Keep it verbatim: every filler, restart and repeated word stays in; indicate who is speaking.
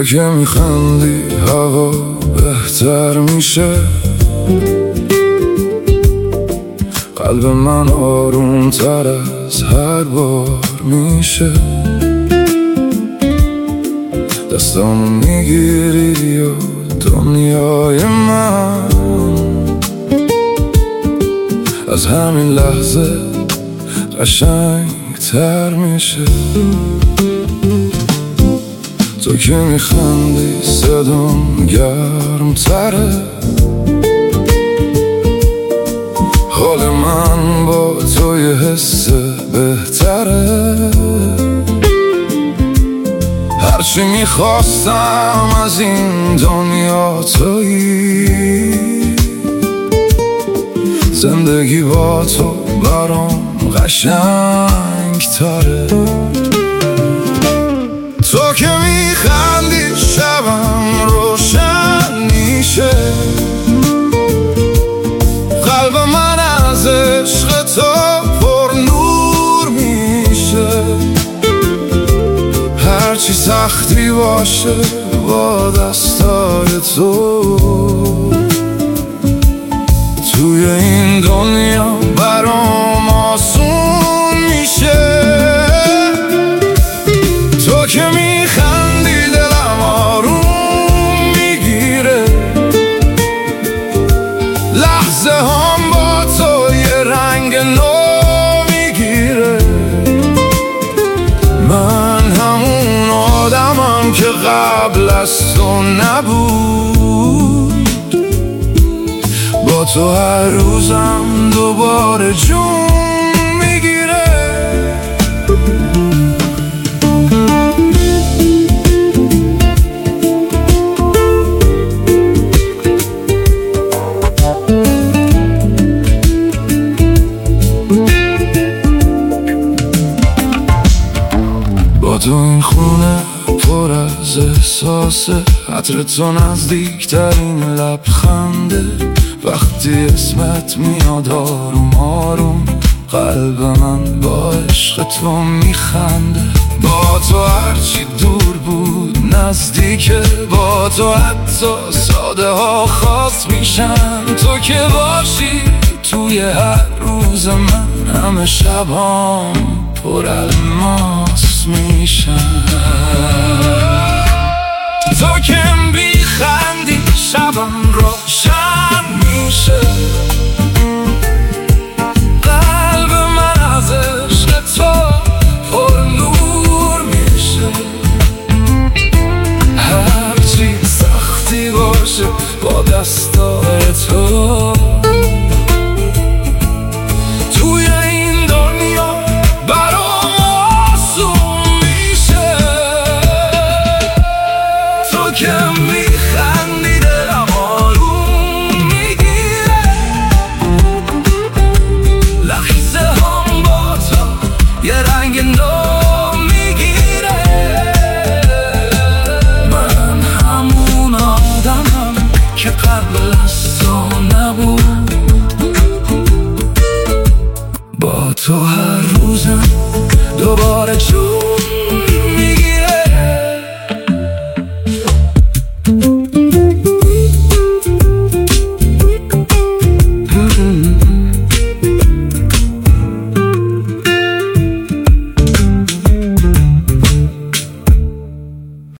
Speaker 1: که میخندی هوا بهتر میشه، قلب من آروم تر از هر بار میشه. دستامو میگیری و دنیای من از همین لحظه قشنگ تر میشه. تو که میخندی صدام گرم تره، حال من با تو یه حس بهتره. هرچی میخواستم از این دنیا تویی، زندگی با تو برام قشنگ تره. تو که میخندی شبم روشن میشه، قلب من از عشق تو پر نور میشه. هرچی سختی باشه با دستای تو، توی این دنیا برام آسون میشه. تو که میخندی دلم آروم میگیره، لحظه هم با تو یه رنگ نو میگیره. من همون آدمم که قبل از تو نبود، با تو هر روزم دوباره جون میگیره. با تو این خونه پر از احساسه، عطر تو نزدیکترین لبخنده. وقتی اسمت میاد آروم آروم، قلب من با عشق تو میخنده. با تو هرچی دور بود نزدیکه، با تو حتی ساده ها خاص میشن. تو که باشی توی هر روز من، همه شبام پر الماس میشن. تو که بیخندی شبم روشن میشه، قلب من از عشق تو پر نور میشه. هرچی سختی باشه با دستای تو، توی این دنیا برام آسون میشه. تو که میخندی دلم آروم میگیره، لحظه هم با تو یه رنگ نو میگیره. من همون آدمم که قبل از تو نبود، با تو هر روزم دوباره جون